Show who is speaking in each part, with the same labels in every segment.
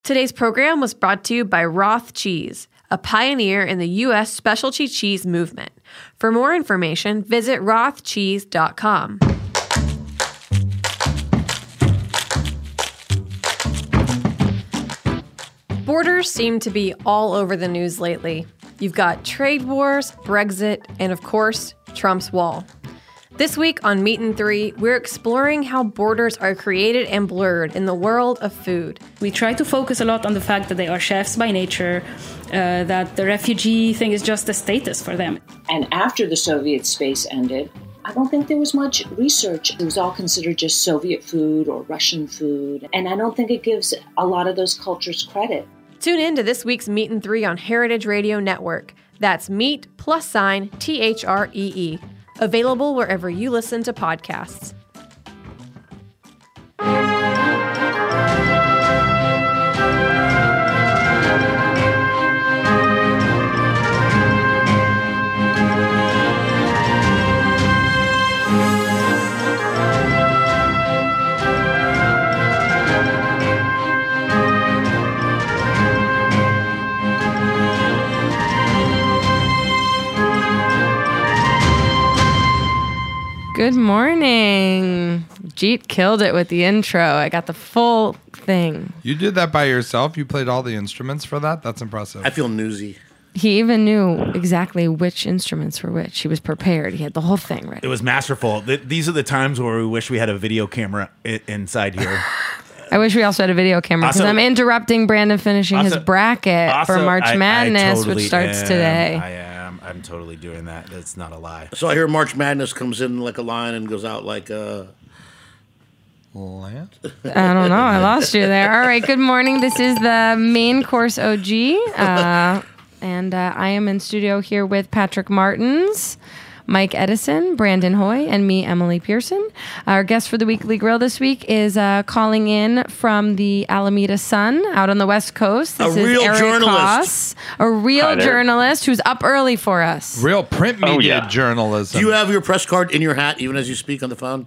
Speaker 1: Today's program was brought to you by Roth Cheese, a pioneer in the U.S. specialty cheese movement. For more information, visit rothcheese.com. Borders seem to be all over the news lately. You've got trade wars, Brexit, and of course, Trump's wall. This week on Meat and Three, we're exploring how borders are created and blurred in the world of food.
Speaker 2: We try to focus a lot on the fact that they are chefs by nature, that the refugee thing is just a status for them.
Speaker 3: And after the Soviet space ended, I don't think there was much research. It was all considered just Soviet food or Russian food. And I don't think it gives a lot of those cultures credit.
Speaker 1: Tune in to this week's Meat and Three on Heritage Radio Network. That's Meat +THREE. Available wherever you listen to podcasts. Good morning. Jeet killed it with the intro. I got the full thing.
Speaker 4: You did that by yourself? You played all the instruments for that? That's impressive.
Speaker 5: I feel newsy.
Speaker 1: He even knew exactly which instruments were which. He was prepared. He had the whole thing ready.
Speaker 6: It was masterful. These are the times where we wish we had a video camera inside here.
Speaker 1: I wish we also had a video camera because I'm interrupting Brandon finishing his bracket for March Madness,
Speaker 6: totally
Speaker 1: which starts today.
Speaker 6: I am. I'm totally doing that. That's not a lie.
Speaker 5: So I hear March Madness comes in like a lion and goes out like a...
Speaker 4: Lance?
Speaker 1: I don't know. I lost you there. All right. Good morning. This is the main course OG. And I am in studio here with Patrick Martins, Mike Edison, Brandon Hoy, and me, Emily Pearson. Our guest for the Weekly Grill this week is calling in from the Alameda Sun out on the West Coast. This is
Speaker 5: real
Speaker 1: Eric
Speaker 5: journalist.
Speaker 1: Haas, a real journalist who's up early for us.
Speaker 4: Real print media journalism.
Speaker 5: Do you have your press card in your hat even as you speak on the phone?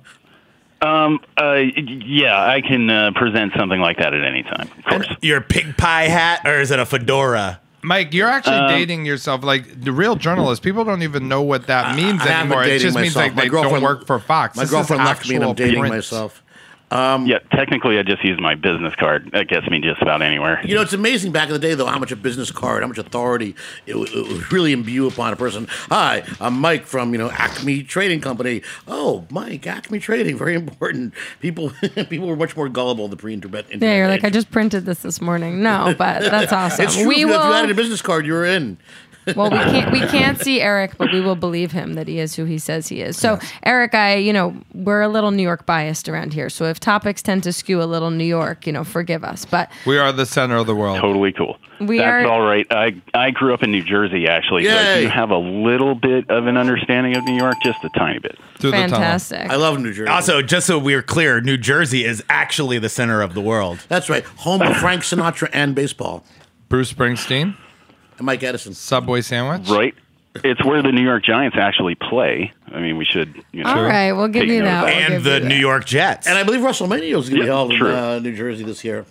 Speaker 7: Yeah, I can present something like that at any time, of course.
Speaker 6: Your pig pie hat, or is it a fedora?
Speaker 4: Mike, you're actually dating yourself. Like, the real journalists, people don't even know what that means anymore. It just means like they don't work for Fox.
Speaker 5: My girlfriend left me and I'm dating myself.
Speaker 7: Yeah, technically, I just use my business card. That gets me just about anywhere.
Speaker 5: You know, it's amazing back in the day, though, how much a business card, how much authority it would really imbue upon a person. Hi, I'm Mike from, Acme Trading Company. Oh, Mike, Acme Trading, very important. People were much more gullible in the pre-internet.
Speaker 1: Yeah, you're like, I just printed this morning. No, but that's awesome.
Speaker 5: It's true. If you added a business card, you were in.
Speaker 1: Well, we can't see Eric, but we will believe him that he is who he says he is. So, Eric, we're a little New York biased around here. So if topics tend to skew a little New York, forgive us. But
Speaker 4: we are the center of the world.
Speaker 7: Totally cool. That's all right. I grew up in New Jersey, actually.
Speaker 5: Yay.
Speaker 7: So I do have a little bit of an understanding of New York, just a tiny bit.
Speaker 1: Fantastic.
Speaker 5: I love New Jersey.
Speaker 6: Also, just so we're clear, New Jersey is actually the center of the world.
Speaker 5: That's right. Home of Frank Sinatra and baseball.
Speaker 4: Bruce Springsteen.
Speaker 5: And Mike Edison.
Speaker 4: Subway sandwich.
Speaker 7: Right. It's where the New York Giants actually play. I mean, we should,
Speaker 1: All right, we'll give you that.
Speaker 6: And the New York Jets.
Speaker 5: And I believe WrestleMania is going to be held
Speaker 7: true.
Speaker 5: in New Jersey this year.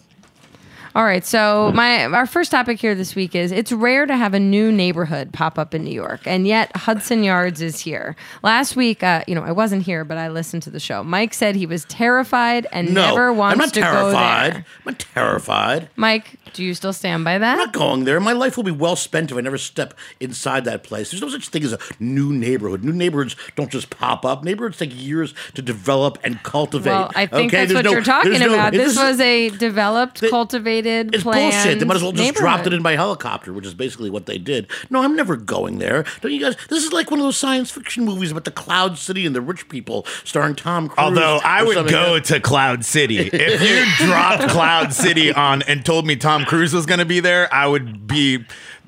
Speaker 1: All right, so our first topic here this week is it's rare to have a new neighborhood pop up in New York, and yet Hudson Yards is here. Last week, I wasn't here, but I listened to the show. Mike said he was terrified and never wants to go there.
Speaker 5: I'm not terrified.
Speaker 1: Mike, do you still stand by that?
Speaker 5: I'm not going there. My life will be well spent if I never step inside that place. There's no such thing as a new neighborhood. New neighborhoods don't just pop up. Neighborhoods take years to develop and cultivate.
Speaker 1: Well, I think that's what you're talking about. This was a developed, cultivated,
Speaker 5: it's
Speaker 1: planned
Speaker 5: bullshit. They might as well just dropped it
Speaker 1: neighborhood.
Speaker 5: in by helicopter, which is basically what they did. No, I'm never going there. Don't you guys? This is like one of those science fiction movies about the Cloud City and the rich people, starring Tom Cruise.
Speaker 6: Although I would go to Cloud City. If you dropped Cloud City on and told me Tom Cruise was going to be there, I would be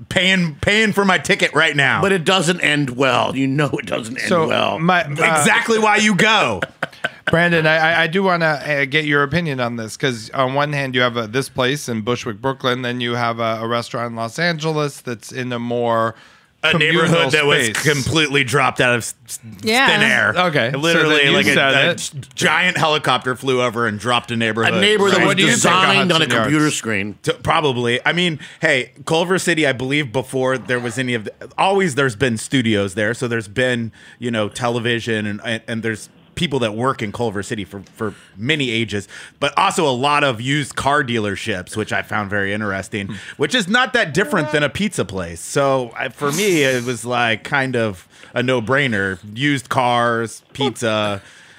Speaker 6: paying for my ticket right now.
Speaker 5: But it doesn't end well. You know it doesn't end well.
Speaker 6: Exactly why you go.
Speaker 4: Brandon, I do want to get your opinion on this, because on one hand you have this place in Bushwick, Brooklyn, then you have a restaurant in Los Angeles that's in a more
Speaker 6: a neighborhood that was completely dropped out of thin air.
Speaker 4: Okay.
Speaker 6: Literally, so like a giant helicopter flew over and dropped a neighborhood.
Speaker 5: A neighborhood that was designed on a computer screen.
Speaker 6: Probably. I mean, hey, Culver City, I believe before there was any of always there's been studios there. So there's been, television and there's people that work in Culver City for many ages, but also a lot of used car dealerships, which I found very interesting, which is not that different than a pizza place. So for me, it was like kind of a no-brainer. Used cars, pizza,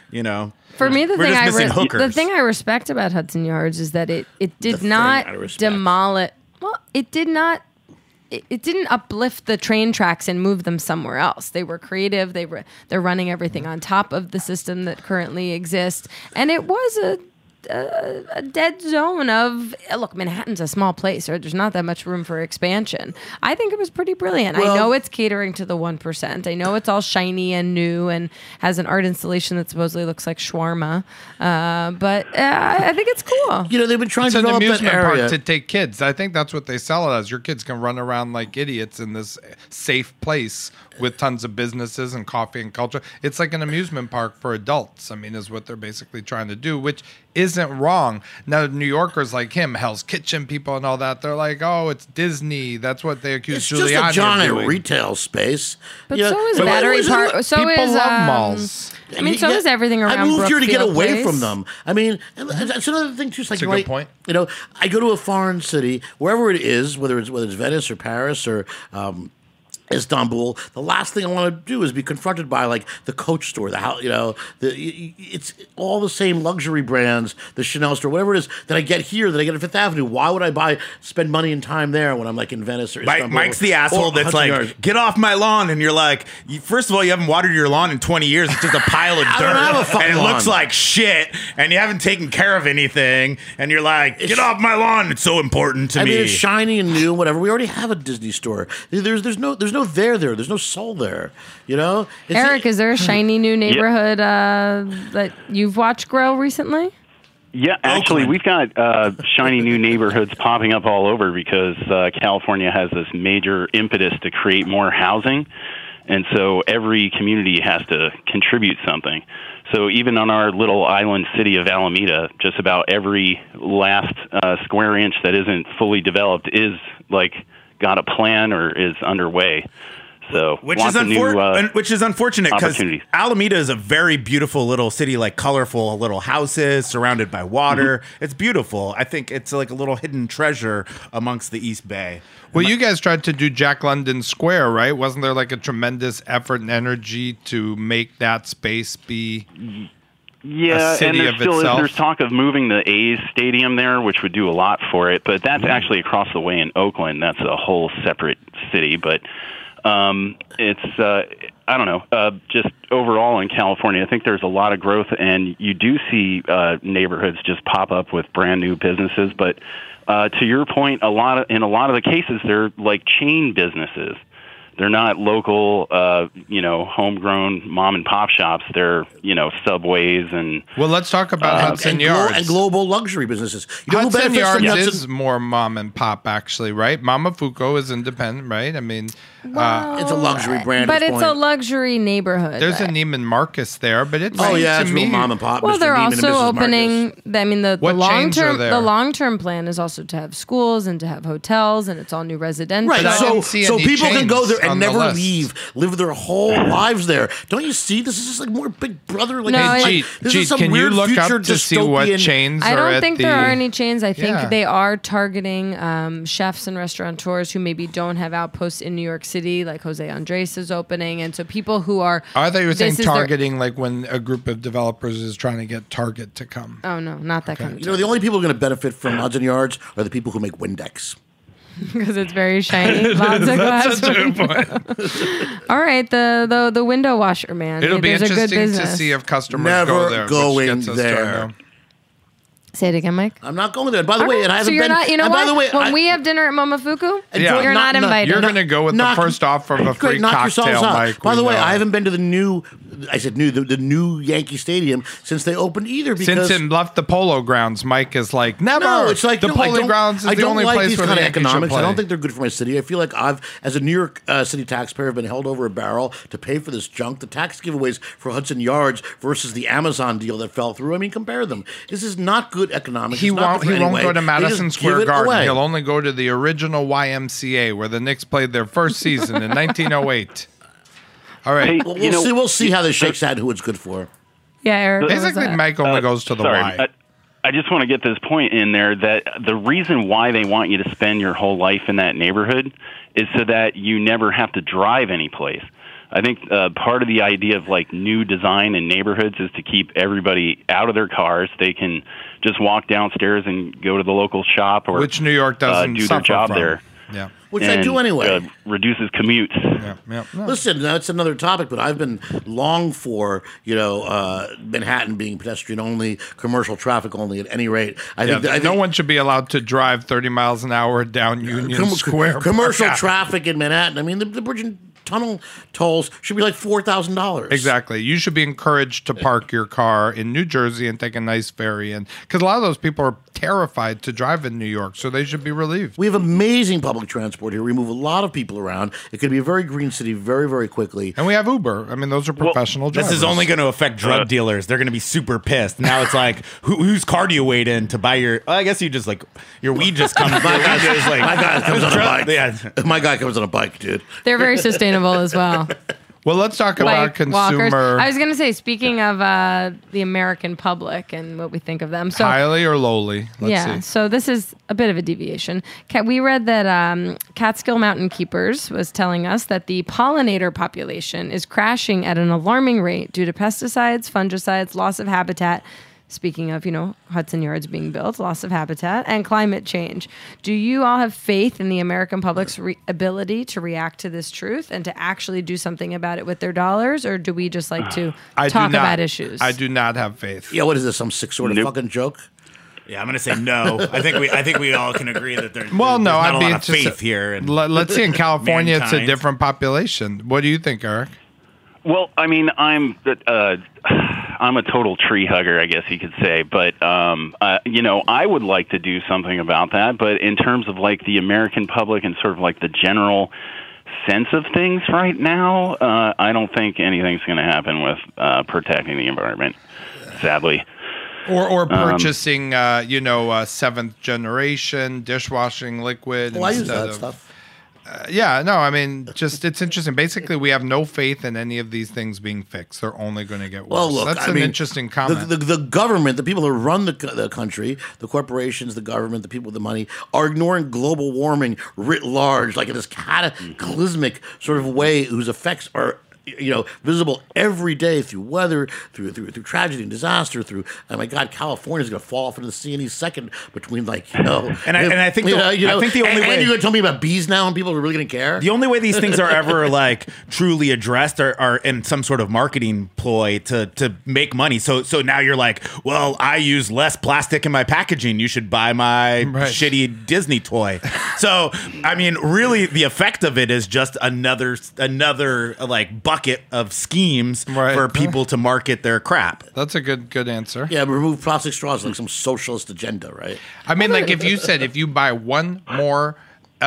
Speaker 1: For me, the thing I respect about Hudson Yards is that it did not demolish. Well, it did not. It didn't uplift the train tracks and move them somewhere else. They were creative. They're running everything on top of the system that currently exists, and it was a dead zone of look. Manhattan's a small place, right? There's not that much room for expansion. I think it was pretty brilliant. Well, I know it's catering to the 1%. I know it's all shiny and new and has an art installation that supposedly looks like shawarma, but I think it's cool.
Speaker 5: They've been trying to develop
Speaker 4: an amusement
Speaker 5: that area
Speaker 4: park to take kids. I think that's what they sell it as. Your kids can run around like idiots in this safe place with tons of businesses and coffee and culture. It's like an amusement park for adults. I mean, is what they're basically trying to do, which isn't wrong. Now, New Yorkers like him, Hell's Kitchen people and all that, they're like, oh, it's Disney. That's what they accuse Giuliani of doing.
Speaker 5: It's just a giant retail space.
Speaker 1: But so is Battery Park. So
Speaker 4: people
Speaker 1: is
Speaker 4: love malls.
Speaker 1: I mean, so is everything around
Speaker 5: I moved here to get away
Speaker 1: Place.
Speaker 5: from them. I mean, that's another thing too. It's like,
Speaker 4: a good point.
Speaker 5: I go to a foreign city, wherever it is, whether it's Venice or Paris or Istanbul, the last thing I want to do is be confronted by like the Coach store, the house, it's all the same luxury brands, the Chanel store, whatever it is that I get here, that I get at Fifth Avenue. Why would I spend money and time there when I'm like in Venice or Istanbul?
Speaker 6: Mike's the asshole that's like,
Speaker 5: Yards.
Speaker 6: Get off my lawn, and you're like, first of all, you haven't watered your lawn in 20 years. It's just a pile of dirt,
Speaker 5: I don't have a fucking
Speaker 6: and it
Speaker 5: lawn.
Speaker 6: looks like shit, and you haven't taken care of anything, and you're like, get off my lawn. It's so important to me.
Speaker 5: I mean, it's shiny and new, whatever. We already have a Disney store. There's no there. There's no soul there.
Speaker 1: Eric, is there a shiny new neighborhood that you've watched grow recently?
Speaker 7: Yeah, actually, we've got shiny new neighborhoods popping up all over because California has this major impetus to create more housing. And so every community has to contribute something. So even on our little island city of Alameda, just about every last square inch that isn't fully developed is like got a plan or is underway. So
Speaker 6: which is unfortunate because Alameda is a very beautiful little city, like colorful little houses surrounded by water. Mm-hmm. It's beautiful. I think it's like a little hidden treasure amongst the East Bay.
Speaker 4: Well, you guys tried to do Jack London Square, right? Wasn't there like a tremendous effort and energy to make that space be
Speaker 7: a city and there's talk of moving the A's stadium there, which would do a lot for it. But that's actually across the way in Oakland. That's a whole separate city. But it's, I don't know, just overall in California, I think there's a lot of growth, and you do see neighborhoods just pop up with brand new businesses. But to your point, in a lot of the cases, they're like chain businesses. They're not local, homegrown mom and pop shops. They're, Subways and.
Speaker 4: Well, let's talk about Hudson Yards
Speaker 5: and global luxury businesses.
Speaker 4: Hudson Yards is more mom and pop, actually, right? Momofuku is independent, right? I mean,
Speaker 5: it's a luxury brand,
Speaker 1: but it's a luxury neighborhood.
Speaker 4: There's a Neiman Marcus there, but it's
Speaker 5: it's real mom and pop.
Speaker 1: Well,
Speaker 5: Mr.
Speaker 1: they're
Speaker 5: Neiman
Speaker 1: also opening. I mean, the long term plan is also to have schools and to have hotels, and it's all new residential.
Speaker 5: Right, so people can go there and never live their whole lives there. Don't you see? This is just like more Big Brother. Like,
Speaker 4: can you look up to see what chains are?
Speaker 1: I don't think there are any chains. I think they are targeting chefs and restaurateurs who maybe don't have outposts in New York City, like Jose Andres is opening, and so people who are.
Speaker 4: I thought you were saying targeting, like when a group of developers is trying to get Target to come.
Speaker 1: Oh no, not that kind of.
Speaker 5: The only people who are going to benefit from Hudson Yards are the people who make Windex.
Speaker 1: Because it's very shiny. Lots of glass.
Speaker 4: Such a good point.
Speaker 1: All right, the window washer man.
Speaker 4: It'll be interesting to see if customers go there.
Speaker 5: Going there.
Speaker 1: Say it again, Mike.
Speaker 5: I'm not going there. By the way, and I haven't
Speaker 1: been.
Speaker 5: Not,
Speaker 1: you know what? By the way, when we have dinner at Momofuku, you're not invited.
Speaker 4: You're going to go with the first offer of a free cocktail, Mike.
Speaker 5: By the way, I haven't been to the new I said new, the new Yankee Stadium since they opened either. Because
Speaker 4: since it left the Polo Grounds, Mike is like, never.
Speaker 5: No, it's like
Speaker 4: the Polo Grounds is the only place where the Yankees should play.
Speaker 5: I don't think they're good for my city. I feel like as a New York City taxpayer, have been held over a barrel to pay for this junk. The tax giveaways for Hudson Yards versus the Amazon deal that fell through. I mean, compare them. This is not good economics.
Speaker 4: He won't go to Madison Square Garden. He'll only go to the original YMCA where the Knicks played their first season in 1908. All right.
Speaker 7: Hey,
Speaker 5: we'll see how this shakes out and who it's good for.
Speaker 1: Yeah, Eric.
Speaker 4: Basically, Mike only goes to the Y.
Speaker 7: I just want to get this point in there that the reason why they want you to spend your whole life in that neighborhood is so that you never have to drive any place. I think part of the idea of like new design in neighborhoods is to keep everybody out of their cars. They can just walk downstairs and go to the local shop, or
Speaker 4: which New York doesn't
Speaker 7: do their job
Speaker 4: from.
Speaker 7: there.
Speaker 4: Yeah,
Speaker 5: which I do anyway.
Speaker 7: Reduces commutes.
Speaker 4: Yeah.
Speaker 5: Listen, that's another topic, but I've been long for Manhattan being pedestrian only, commercial traffic only at any rate. I think
Speaker 4: no one should be allowed to drive 30 miles an hour down Union Square.
Speaker 5: Commercial traffic in Manhattan. I mean, the bridge and tunnel tolls should be like $4,000.
Speaker 4: Exactly. You should be encouraged to park your car in New Jersey and take a nice ferry, and because a lot of those people are terrified to drive in New York, so they should be relieved.
Speaker 5: We have amazing public transport here. We move a lot of people around. It could be a very green city very, very quickly.
Speaker 4: And we have Uber. I mean, those are professional drivers.
Speaker 6: This is only going to affect drug dealers. They're going to be super pissed. Now it's like, whose car do you wait in to buy your? I guess you just like your weed just comes.
Speaker 5: My guy comes on a bike.
Speaker 6: Yeah.
Speaker 5: My guy comes on a bike, dude.
Speaker 1: They're very sustainable as well.
Speaker 4: Well, let's talk about consumer.
Speaker 1: Walkers. I was going to say, speaking of the American public and what we think of them. So,
Speaker 4: highly or lowly? Let's see.
Speaker 1: So this is a bit of a deviation. We read that Catskill Mountain Keepers was telling us that the pollinator population is crashing at an alarming rate due to pesticides, fungicides, loss of habitat. Speaking of, Hudson Yards being built, loss of habitat, and climate change. Do you all have faith in the American public's ability to react to this truth and to actually do something about it with their dollars, or do we just like to talk about issues?
Speaker 4: I do not have faith.
Speaker 5: Yeah, what is this, some sick sort of fucking joke?
Speaker 6: Yeah, I'm going to say no. I think we all can agree that there's
Speaker 4: not
Speaker 6: a lot of faith here. And
Speaker 4: let's see, in California,
Speaker 6: mankind.
Speaker 4: It's a different population. What do you think, Eric?
Speaker 7: Well, I mean, I'm a total tree hugger, I guess you could say. But, I would like to do something about that. But in terms of like the American public and sort of like the general sense of things right now, I don't think anything's going to happen with protecting the environment, sadly.
Speaker 4: Or purchasing, seventh generation dishwashing liquid.
Speaker 5: Well, I use that stuff.
Speaker 4: It's interesting. Basically, we have no faith in any of these things being fixed. They're only going to get worse.
Speaker 5: Well, look,
Speaker 4: that's an interesting comment.
Speaker 5: The government, the people who run the country, the corporations, the government, the people with the money, are ignoring global warming writ large, like in this cataclysmic sort of way whose effects are visible every day through weather, through tragedy and disaster, through, oh my God, California's going to fall off into the sea any second between I think the only way. And you're going to tell me about bees now and people are really going to care?
Speaker 6: The only way these things are ever like truly addressed are in some sort of marketing ploy to make money. So now you're like, well, I use less plastic in my packaging. You should buy my shitty Disney toy. So, I mean, really the effect of it is just another like bucket of schemes for people to market their crap.
Speaker 4: That's a good answer.
Speaker 5: Yeah, remove plastic straws like some socialist agenda, right?
Speaker 4: I mean, like if you buy one more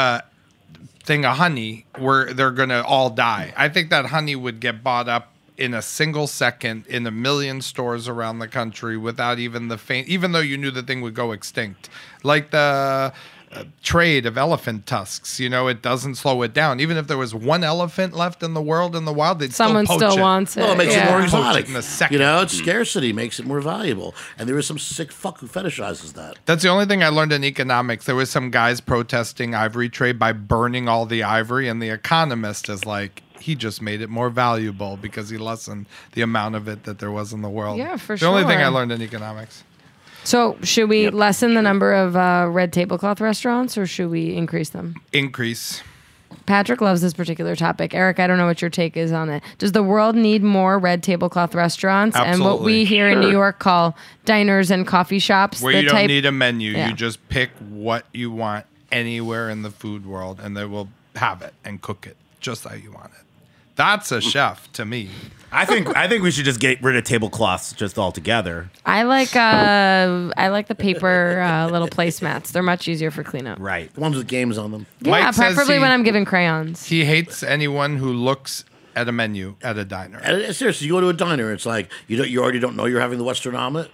Speaker 4: thing of honey, they're going to all die. I think that honey would get bought up in a single second in 1 million stores around the country without even even though you knew the thing would go extinct. Like the trade of elephant tusks, it doesn't slow it down. Even if there was one elephant left in the world in the wild,
Speaker 1: someone still wants it.
Speaker 5: Well, it makes it more exotic.
Speaker 4: In a second.
Speaker 5: It's scarcity makes it more valuable. And there is some sick fuck who fetishizes that.
Speaker 4: That's the only thing I learned in economics. There was some guys protesting ivory trade by burning all the ivory, and the Economist is like, he just made it more valuable because he lessened the amount of it that there was in the world.
Speaker 1: Yeah, for
Speaker 4: the
Speaker 1: sure.
Speaker 4: The only thing I learned in economics.
Speaker 1: So should we lessen the number of red tablecloth restaurants, or should we increase them?
Speaker 4: Increase.
Speaker 1: Patrick loves this particular topic. Eric, I don't know what your take is on it. Does the world need more red tablecloth restaurants?
Speaker 4: Absolutely.
Speaker 1: And what we here in New York call diners and coffee shops?
Speaker 4: Where you don't need a menu. Yeah. You just pick what you want anywhere in the food world, and they will have it and cook it just how you want it. That's a chef to me.
Speaker 6: I think we should just get rid of tablecloths just altogether.
Speaker 1: I like the paper little placemats. They're much easier for cleanup.
Speaker 6: Right.
Speaker 5: The ones with games on them.
Speaker 1: Yeah,
Speaker 4: Mike says
Speaker 1: preferably when I'm giving crayons.
Speaker 4: He hates anyone who looks at a menu at a diner.
Speaker 5: And seriously, you go to a diner, it's like you already don't know you're having the Western omelet.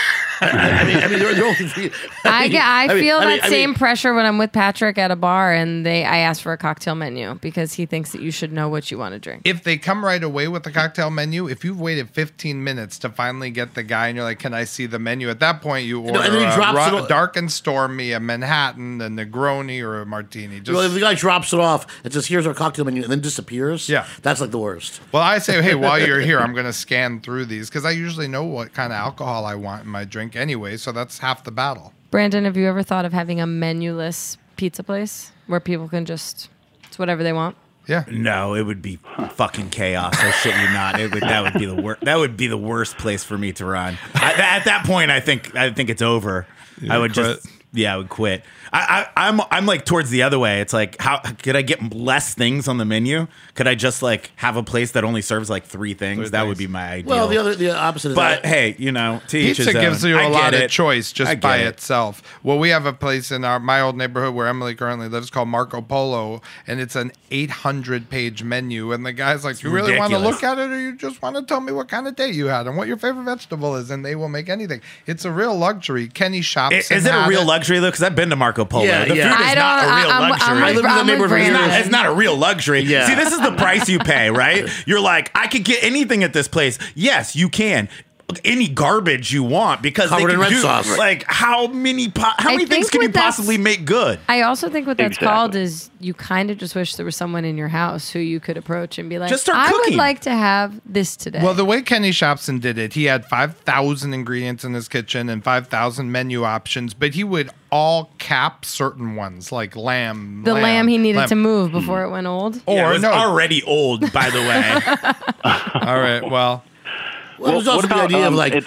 Speaker 5: I mean, they're only.
Speaker 1: I feel that same pressure when I'm with Patrick at a bar and I ask for a cocktail menu because he thinks that you should know what you want to drink.
Speaker 4: If they come right away with the cocktail menu, if you've waited 15 minutes to finally get the guy and you're like, can I see the menu? At that point, you order
Speaker 5: and then he drops it
Speaker 4: dark and stormy, a Manhattan, a Negroni, or a Martini.
Speaker 5: If the guy drops it off and says, here's our cocktail menu, and then disappears, that's like the worst.
Speaker 4: Well, I say, hey, while you're here, I'm going to scan through these because I usually know what kind of alcohol I want in my drink anyway, so that's half the battle.
Speaker 1: Brandon, have you ever thought of having a menuless pizza place where people can it's whatever they want?
Speaker 4: Yeah.
Speaker 6: No, it would be fucking chaos. I shit you not. That would be the worst. That would be the worst place for me to run. At that point, I think it's over. I would quit. I would quit. I'm like towards the other way. It's like, how could I get less things on the menu? Could I just like have a place that only serves like 3 things? That would be my ideal.
Speaker 5: Well, the opposite.
Speaker 6: But hey, to each his
Speaker 4: pizza
Speaker 6: own.
Speaker 4: gives you a lot of choice just by
Speaker 6: it.
Speaker 4: itself. Well, we have a place in my old neighborhood where Emily currently lives called Marco Polo, and it's an 800-page menu. And the guy's like, "You really want to look at it, or you just want to tell me what kind of day you had and what your favorite vegetable is?" And they will make anything. It's a real luxury. Kenny shops.
Speaker 6: Is it a real luxury though? Because I've been to Marco Polo.
Speaker 5: Yeah,
Speaker 6: the food is not a real luxury.
Speaker 5: I live in the neighborhood.
Speaker 6: It's not a real luxury.
Speaker 5: Yeah.
Speaker 6: See, this is the price you pay, right? You're like, I could get anything at this place. Yes, you can. Any garbage you want because
Speaker 5: covered
Speaker 6: they
Speaker 5: in
Speaker 6: can
Speaker 5: red sauce.
Speaker 6: Like how many things can you possibly make good?
Speaker 1: I also think what that's called is you kind of just wish there was someone in your house who you could approach and be like,
Speaker 6: just start
Speaker 1: I
Speaker 6: cooking.
Speaker 1: would like to have this today.
Speaker 4: Well, the way Kenny Shopson did it, he had 5,000 ingredients in his kitchen and 5,000 menu options, but he would all cap certain ones like lamb.
Speaker 1: The lamb he needed to move before it went old.
Speaker 6: Or it was already old, by the way.
Speaker 4: All right, well,
Speaker 5: there's also the idea of like,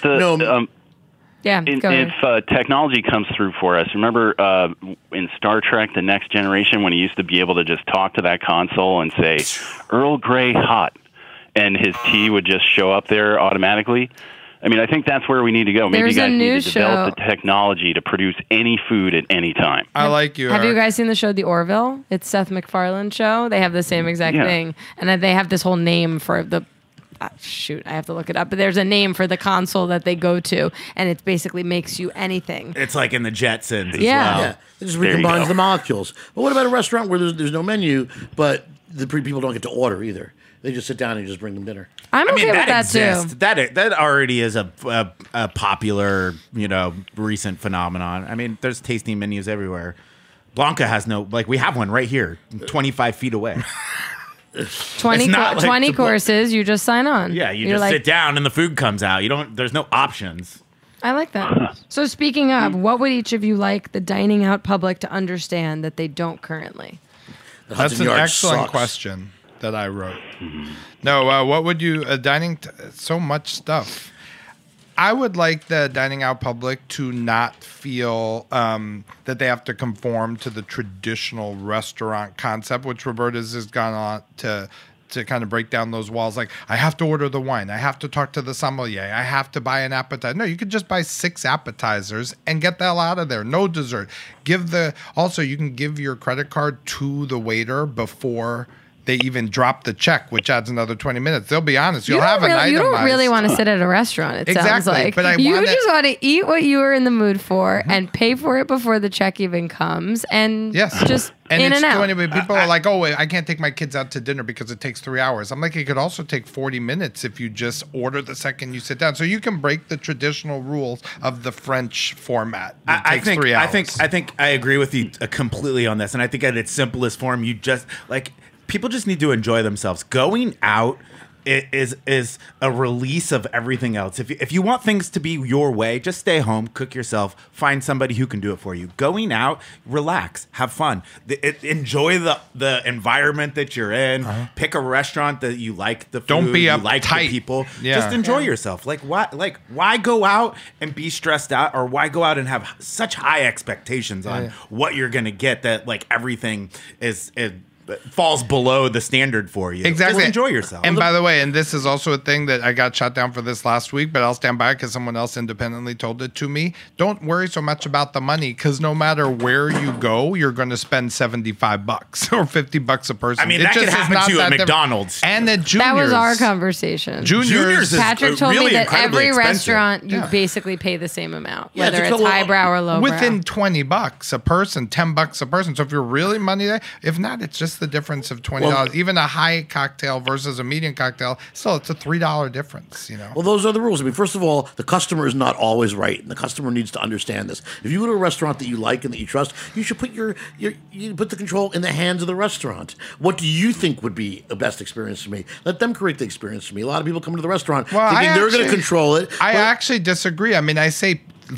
Speaker 7: if technology comes through for us, remember in Star Trek: The Next Generation when he used to be able to just talk to that console and say, Earl Grey hot, and his tea would just show up there automatically? I mean, I think that's where we need to go. Maybe you guys need to develop the technology to produce any food at any time.
Speaker 4: I like you.
Speaker 1: Have you guys seen the show The Orville? It's Seth MacFarlane's show. They have the same exact thing. And they have this whole name for the... shoot, I have to look it up. But there's a name for the console that they go to. And it basically makes you anything.
Speaker 6: It's like in the Jetsons as well.
Speaker 5: Yeah, it just recombines the molecules. But what about a restaurant where there's no menu, but the people don't get to order either? They just sit down and you just bring them dinner.
Speaker 1: I'm okay with that
Speaker 6: exists.
Speaker 1: too.
Speaker 6: That already is a popular, recent phenomenon. I mean, there's tasting menus everywhere. Blanca has we have one right here, 25 feet away.
Speaker 1: 20 courses, you just sign on.
Speaker 6: Yeah, you just sit down and the food comes out. There's no options.
Speaker 1: I like that. So speaking of, what would each of you like the dining out public to understand that they don't currently?
Speaker 4: That's an excellent question that I wrote. No, what would you so much stuff. I would like the dining out public to not feel that they have to conform to the traditional restaurant concept, which Roberta's has gone on to kind of break down those walls. Like, I have to order the wine. I have to talk to the sommelier. I have to buy an appetizer. No, you could just buy 6 appetizers and get the hell out of there. No dessert. Also, you can give your credit card to the waiter before they even drop the check, which adds another 20 minutes. They'll be honest. You'll have an itemized. You don't
Speaker 1: really want to sit at a restaurant, it sounds like.
Speaker 4: But
Speaker 1: you just want to eat what you are in the mood for and pay for it before the check even comes. And just in and out.
Speaker 4: Anyway, people are like, oh, I can't take my kids out to dinner because it takes 3 hours. I'm like, it could also take 40 minutes if you just order the second you sit down. So you can break the traditional rules of the French format. It takes 3 hours.
Speaker 6: I think I agree with you completely on this. And I think at its simplest form, you just people just need to enjoy themselves. Going out is a release of everything else. If you want things to be your way, just stay home, cook yourself, find somebody who can do it for you. Going out, relax, have fun, enjoy the environment that you're in. Pick a restaurant that you like the food,
Speaker 4: don't be uptight.
Speaker 6: You like the people. Just enjoy yourself. Why go out and be stressed out, or why go out and have such high expectations on what you're gonna get that everything is falls below the standard for you.
Speaker 4: Exactly.
Speaker 6: Just enjoy yourself.
Speaker 4: And by the way, and this is also a thing that I got shot down for this last week, but I'll stand by it because someone else independently told it to me. Don't worry so much about the money, because no matter where you go, you're going to spend $75 or $50 a person.
Speaker 6: I mean, that could happen to you at McDonald's.
Speaker 4: And at Juniors.
Speaker 1: That was our conversation.
Speaker 4: Juniors
Speaker 6: is
Speaker 1: Patrick told
Speaker 6: really
Speaker 1: me that
Speaker 6: incredibly
Speaker 1: every
Speaker 6: expensive.
Speaker 1: restaurant you basically pay the same amount,
Speaker 5: Yeah,
Speaker 1: whether
Speaker 5: it's
Speaker 1: it's highbrow or lowbrow.
Speaker 4: within $20 a person, $10 a person. So if you're really money there, if not, it's just the difference of $20. Even a high cocktail versus a medium cocktail, still it's a $3 difference.
Speaker 5: Well, those are the rules. I mean, first of all, the customer is not always right, and the customer needs to understand this. If you go to a restaurant that you like and that you trust, you should put you put the control in the hands of the restaurant. What do you think would be the best experience for me? Let them create the experience for me. A lot of people come to the restaurant thinking they're going to control it.
Speaker 4: I actually disagree. I mean, I say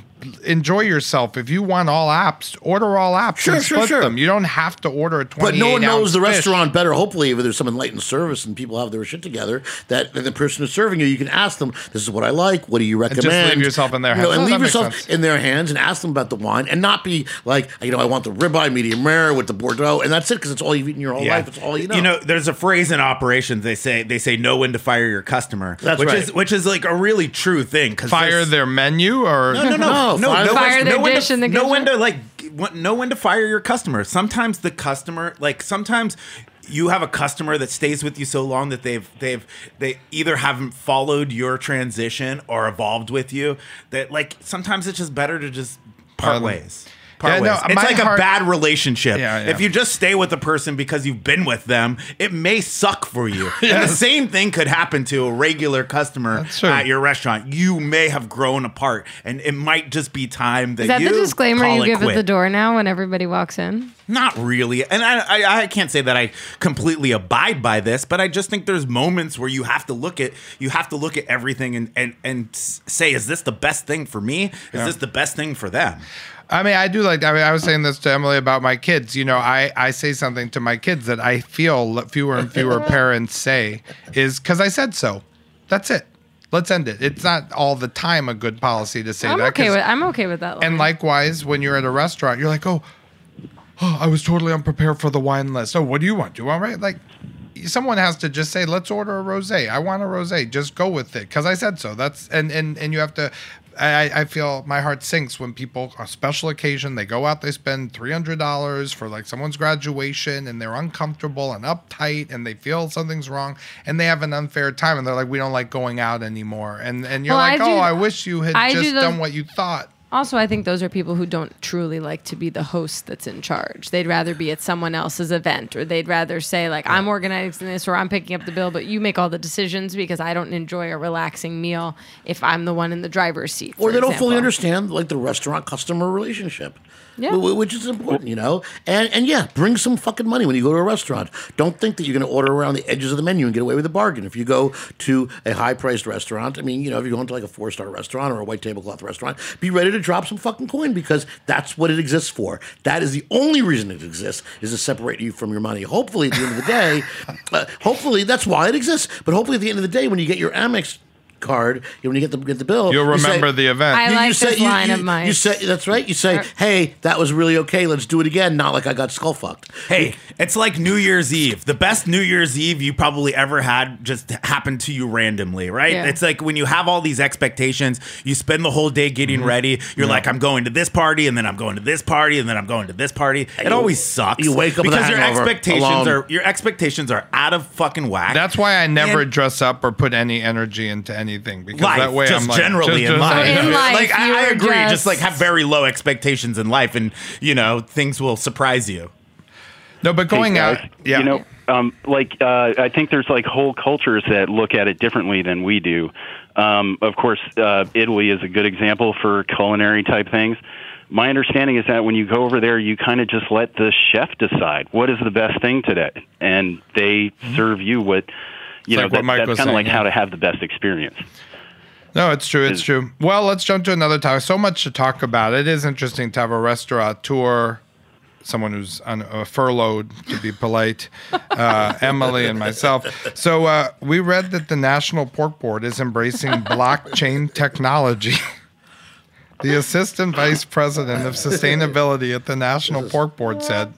Speaker 4: enjoy yourself. If you want all apps, order all apps and split them. You don't have to order a 28
Speaker 5: But no one knows the
Speaker 4: fish.
Speaker 5: restaurant better. Hopefully, if there's some enlightened service and people have their shit together, that the person who's serving you can ask them, "This is what I like. What do you recommend?"
Speaker 4: And just leave yourself in their hands.
Speaker 5: and
Speaker 4: Oh,
Speaker 5: leave
Speaker 4: that makes
Speaker 5: yourself
Speaker 4: sense.
Speaker 5: in their hands and ask them about the wine, and not be like, I want the ribeye medium rare with the Bordeaux, and that's it because it's all you've eaten your whole life. It's all you know.
Speaker 6: You know, there's a phrase in operations. They say know when to fire your customer.
Speaker 5: That's right.
Speaker 6: Which is like a really true thing.
Speaker 4: Fire their menu or
Speaker 5: No,
Speaker 1: fire their dish in the kitchen.
Speaker 6: know when to fire your customer. Sometimes the customer, sometimes you have a customer that stays with you so long that they either haven't followed your transition or evolved with you, that sometimes it's just better to just part ways. It's like a bad relationship. If you just stay with a person because you've been with them, it may suck for you. And the same thing could happen to a regular customer at your restaurant. You may have grown apart, and it might just be time that
Speaker 1: Is that
Speaker 6: you
Speaker 1: the disclaimer
Speaker 6: call
Speaker 1: you
Speaker 6: it
Speaker 1: give
Speaker 6: quit.
Speaker 1: at the door now when everybody walks in?
Speaker 6: Not really. And I can't say that I completely abide by this, but I just think there's moments where you have to look at everything and say, is this the best thing for me? Is this the best thing for them?
Speaker 4: I mean, I was saying this to Emily about my kids. I say something to my kids that I feel fewer and fewer parents say is because I said so. That's it. Let's end it. It's not all the time a good policy to say
Speaker 1: I'm
Speaker 4: that.
Speaker 1: I'm okay with that.
Speaker 4: And likewise, when you're at a restaurant, you're like, oh, I was totally unprepared for the wine list. Oh, what do you want? Do you want right? Like, someone has to just say, let's order a rosé. I want a rosé. Just go with it because I said so. That's and you have to. I feel my heart sinks when people, a special occasion, they go out, they spend $300 for someone's graduation, and they're uncomfortable and uptight, and they feel something's wrong, and they have an unfair time, and they're like, we don't like going out anymore, and you're I wish you had just done what you thought.
Speaker 1: Also, I think those are people who don't truly like to be the host that's in charge. They'd rather be at someone else's event, or they'd rather say, I'm organizing this, or I'm picking up the bill, but you make all the decisions because I don't enjoy a relaxing meal if I'm the one in the driver's seat.
Speaker 5: Or they don't fully understand the restaurant customer relationship.
Speaker 1: Yeah.
Speaker 5: Which is important, And bring some fucking money when you go to a restaurant. Don't think that you're going to order around the edges of the menu and get away with a bargain. If you go to a high-priced restaurant, if you're going to a 4-star restaurant or a white tablecloth restaurant, be ready to drop some fucking coin because that's what it exists for. That is the only reason it exists, is to separate you from your money. Hopefully, at the end of the day, hopefully that's why it exists. But hopefully, at the end of the day, when you get your Amex card, when you get the bill,
Speaker 4: you'll remember the event.
Speaker 1: I like this line of mine.
Speaker 5: You say that's right. You say, "Hey, that was really okay. Let's do it again." Not like I got skull fucked.
Speaker 6: Hey, it's like New Year's Eve. The best New Year's Eve you probably ever had just happened to you randomly, right?
Speaker 1: Yeah.
Speaker 6: It's like when you have all these expectations, you spend the whole day getting ready. You're like, I'm going to this party, and then I'm going to this party, and then I'm going to this party. It always sucks.
Speaker 5: You wake up
Speaker 6: because
Speaker 5: with a hangover,
Speaker 6: your expectations are out of fucking whack.
Speaker 4: That's why I never dress up or put any energy into anything, because that way
Speaker 6: just
Speaker 4: I'm
Speaker 6: generally in life.
Speaker 1: In life,
Speaker 6: I agree.
Speaker 1: just
Speaker 6: have very low expectations in life, and things will surprise you.
Speaker 4: No, but going out,
Speaker 7: I think there's whole cultures that look at it differently than we do. Of course, Italy is a good example for culinary type things. My understanding is that when you go over there, you kind of just let the chef decide what is the best thing today, and they serve you what that's kind of like how to have the best experience.
Speaker 4: No, it's true. It's true. Well, let's jump to another topic. So much to talk about. It is interesting to have a restaurateur, someone who's furloughed, to be polite, Emily and myself. So we read that the National Pork Board is embracing blockchain technology. The Assistant Vice President of Sustainability at the National Pork Board said,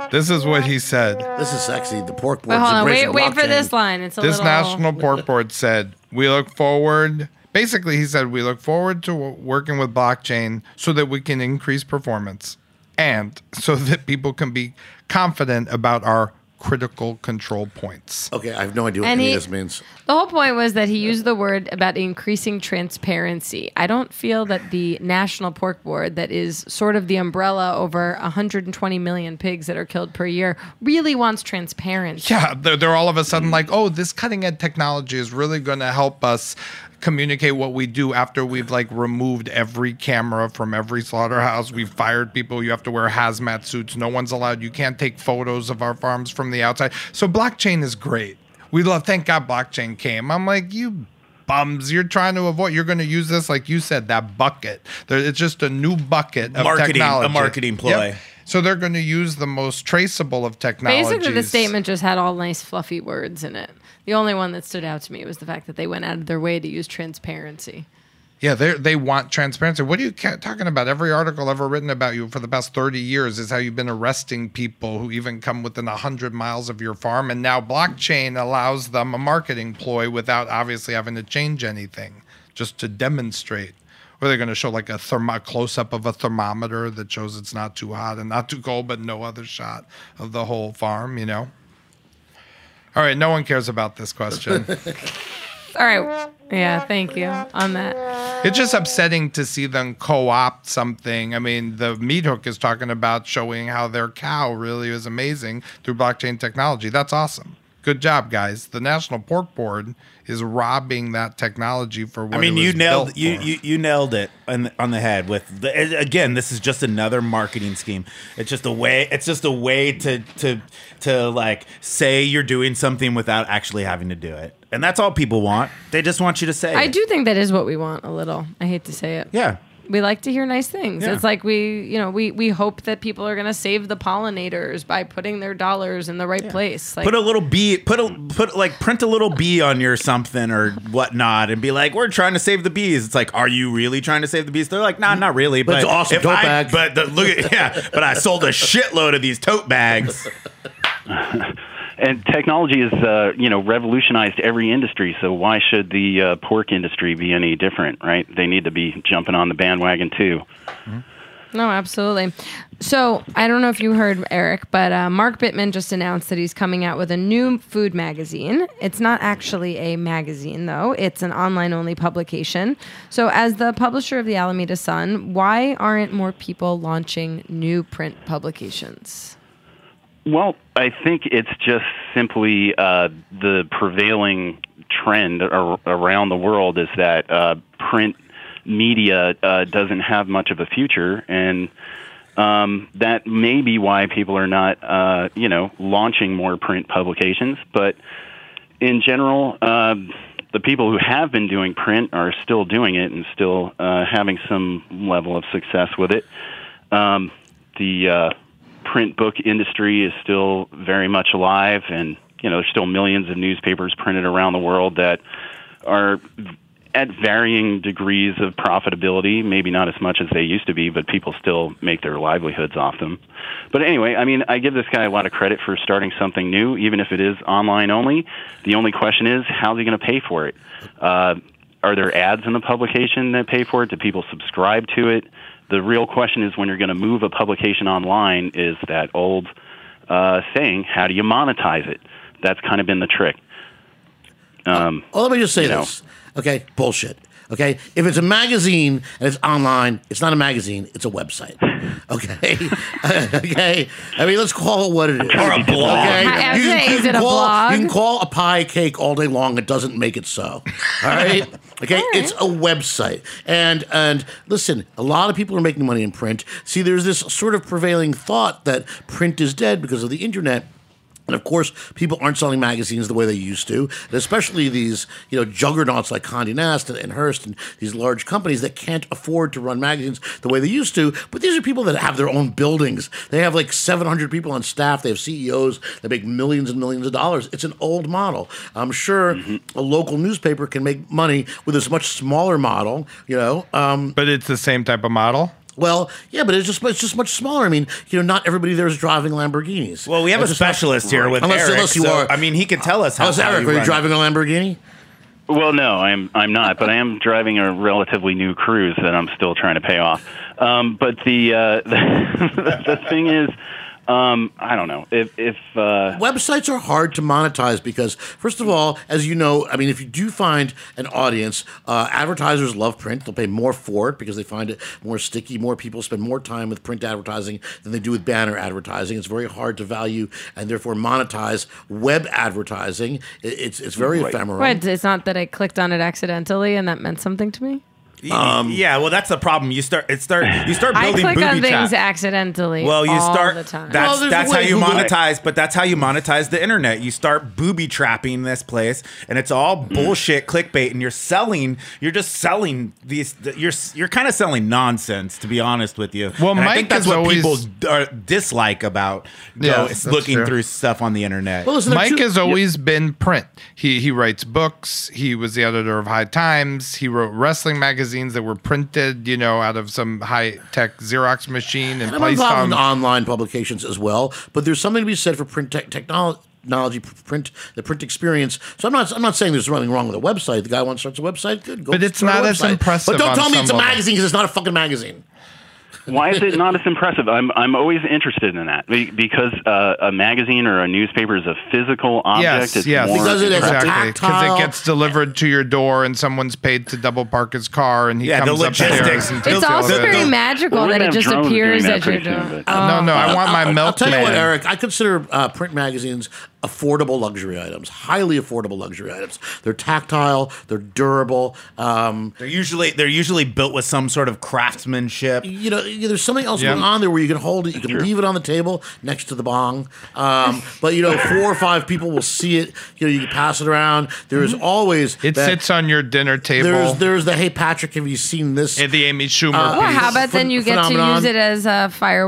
Speaker 4: This is what he said.
Speaker 5: This is sexy. The pork board.
Speaker 1: Wait, hold on. Wait for this line. It's a
Speaker 4: this
Speaker 1: little...
Speaker 4: National Pork Board said, we look forward... Basically, he said, we look forward to working with blockchain so that we can increase performance and so that people can be confident about our critical control points.
Speaker 5: Okay, I have no idea what any of this means.
Speaker 1: The whole point was that he used the word about increasing transparency. I don't feel that the National Pork Board, that is sort of the umbrella over 120 million pigs that are killed per year, really wants transparency.
Speaker 4: Yeah, they're all of a sudden like, oh, this cutting edge technology is really going to help us communicate what we do after we've like removed every camera from every slaughterhouse. We've fired people. You have to wear hazmat suits. No one's allowed. You can't take photos of our farms from the outside. So blockchain is great. We love, thank God blockchain came. I'm like, you bums, you're trying to avoid, you're going to use this, like you said, that bucket. It's just a new bucket of technology.
Speaker 6: A marketing ploy.
Speaker 4: Yep. So they're going to use the most traceable of technologies.
Speaker 1: Basically, the statement just had all nice, fluffy words in it. The only one that stood out to me was the fact that they went out of their way to use transparency.
Speaker 4: Yeah, they want transparency. What are you talking about? Every article ever written about you for the past 30 years is how you've been arresting people who even come within 100 miles of your farm. And now blockchain allows them a marketing ploy without obviously having to change anything, just to demonstrate. Or they're going to show like a close-up of a thermometer that shows it's not too hot and not too cold, but no other shot of the whole farm, you know? All right, no one cares about this question.
Speaker 1: All right. Yeah, thank you on that.
Speaker 4: It's just upsetting to see them co-opt something. I mean, the Meat Hook is talking about showing how their cow really is amazing through blockchain technology. That's awesome. Good job, guys. The National Pork Board is robbing that technology for what it was
Speaker 6: you nailed
Speaker 4: built for.
Speaker 6: you nailed it on the head with again, this is just another marketing scheme. It's just a way to like say you're doing something without actually having to do it. And that's all people want. They just want you to say
Speaker 1: I
Speaker 6: it.
Speaker 1: do think that is what we want a little. I hate to say it.
Speaker 6: Yeah.
Speaker 1: We like to hear nice things.
Speaker 6: Yeah.
Speaker 1: It's like we hope that people are going to save the pollinators by putting their dollars in the right place. Like,
Speaker 6: Put a little bee, print a little bee on your something or whatnot, and be like, "We're trying to save the bees." It's like, are you really trying to save the bees? They're like, "Nah, not really."
Speaker 5: But it's an awesome tote bag.
Speaker 6: But I sold a shitload of these tote bags.
Speaker 7: And technology has, revolutionized every industry. So why should the pork industry be any different, right? They need to be jumping on the bandwagon too.
Speaker 1: No, absolutely. So I don't know if you heard, Eric, but Mark Bittman just announced that he's coming out with a new food magazine. It's not actually a magazine, though. It's an online-only publication. So as the publisher of the Alameda Sun, why aren't more people launching new print publications?
Speaker 7: Well, I think it's just simply the prevailing trend around the world is that print media doesn't have much of a future, and that may be why people are not, launching more print publications. But in general, the people who have been doing print are still doing it and still having some level of success with it. The print book industry is still very much alive, and there's still millions of newspapers printed around the world that are at varying degrees of profitability, maybe not as much as they used to be, but people still make their livelihoods off them. But anyway, I mean, I give this guy a lot of credit for starting something new, even if it is online only. The only question is, how's he going to pay for it? Are there ads in the publication that pay for it? Do people subscribe to it? The real question is, when you're going to move a publication online, is that old saying, how do you monetize it? That's kind of been the trick.
Speaker 5: Let me just say this. Okay, bullshit. Okay, if it's a magazine and it's online, it's not a magazine, it's a website. Okay? Okay? I mean, let's call it what it is.
Speaker 6: Or a blog.
Speaker 5: Okay?
Speaker 1: Is it a blog?
Speaker 5: You can call a pie cake all day long. It doesn't make it so. All right? Okay? All right. It's a website. And listen, a lot of people are making money in print. See, there's this sort of prevailing thought that print is dead because of the internet. And of course, people aren't selling magazines the way they used to, and especially these, juggernauts like Condé Nast and Hearst and these large companies that can't afford to run magazines the way they used to. But these are people that have their own buildings. They have like 700 people on staff. They have CEOs that make millions and millions of dollars. It's an old model. I'm sure a local newspaper can make money with this much smaller model,
Speaker 4: But it's the same type of model?
Speaker 5: Well, yeah, but it's just much smaller. I mean, not everybody there is driving Lamborghinis.
Speaker 6: Well, we have a specialist here with Eric. Unless you are. I mean, he can tell us how.
Speaker 5: Eric, are you driving a Lamborghini?
Speaker 7: Well, no, I'm not, but I am driving a relatively new Cruise that I'm still trying to pay off. But the thing is, I don't know if
Speaker 5: websites are hard to monetize because, first of all, as you know, I mean, if you do find an audience, advertisers love print. They'll pay more for it because they find it more sticky. More people spend more time with print advertising than they do with banner advertising. It's very hard to value and therefore monetize web advertising. It's very ephemeral.
Speaker 1: Right. It's not that I clicked on it accidentally and that meant something to me.
Speaker 6: Yeah, well, that's the problem. You start building
Speaker 1: I click
Speaker 6: booby
Speaker 1: on things
Speaker 6: traps.
Speaker 1: accidentally.
Speaker 6: Well, you
Speaker 1: all
Speaker 6: start.
Speaker 1: the time.
Speaker 6: That's how you monetize. But that's how you monetize the internet. You start booby trapping this place, and it's all bullshit clickbait. And you're just selling these. You're kind of selling nonsense, to be honest with you.
Speaker 4: Well,
Speaker 6: and
Speaker 4: Mike
Speaker 6: I think that's
Speaker 4: is
Speaker 6: what
Speaker 4: always,
Speaker 6: people dislike about looking through stuff on the internet.
Speaker 5: Well, listen,
Speaker 4: Mike has always been print. He writes books. He was the editor of High Times. He wrote wrestling magazines that were printed, out of some high-tech Xerox machine and
Speaker 5: I'm
Speaker 4: placed
Speaker 5: involved
Speaker 4: on
Speaker 5: in online publications as well. But there's something to be said for print technology. The print experience. So I'm not saying there's something wrong with a website. The guy wants to start a website. Good, go.
Speaker 4: But it's not as impressive.
Speaker 5: But don't tell me it's a
Speaker 4: level.
Speaker 5: magazine because it's not a fucking magazine.
Speaker 7: Why is it not as impressive? I'm always interested in that because a magazine or a newspaper is a physical object.
Speaker 4: Yes,
Speaker 7: more
Speaker 5: because it is
Speaker 4: exactly.
Speaker 5: tactile.
Speaker 4: Because it gets delivered to your door, and someone's paid to double park his car, and he comes
Speaker 6: the
Speaker 4: upstairs.
Speaker 6: logistics.
Speaker 4: And
Speaker 1: It's also very magical
Speaker 7: Well, we're
Speaker 1: that
Speaker 7: gonna
Speaker 1: it
Speaker 7: have
Speaker 1: just
Speaker 7: drones
Speaker 1: appears
Speaker 7: doing that
Speaker 1: at your
Speaker 7: pretty
Speaker 1: door.
Speaker 7: soon, but-
Speaker 4: No, I want my milkman.
Speaker 5: I'll tell you what, Eric. I consider print magazines affordable luxury items, highly affordable luxury items. They're tactile. They're durable.
Speaker 6: They're usually built with some sort of craftsmanship.
Speaker 5: There's something else going on there where you can hold it. You can leave it on the table next to the bong. But 4 or 5 people will see it. You can pass it around. There's always
Speaker 4: It sits on your dinner table.
Speaker 5: There's the "Hey Patrick, have you seen this?"
Speaker 4: the Amy Schumer
Speaker 1: Well,
Speaker 4: piece.
Speaker 1: how about then you get
Speaker 5: phenomenon.
Speaker 1: to use it as a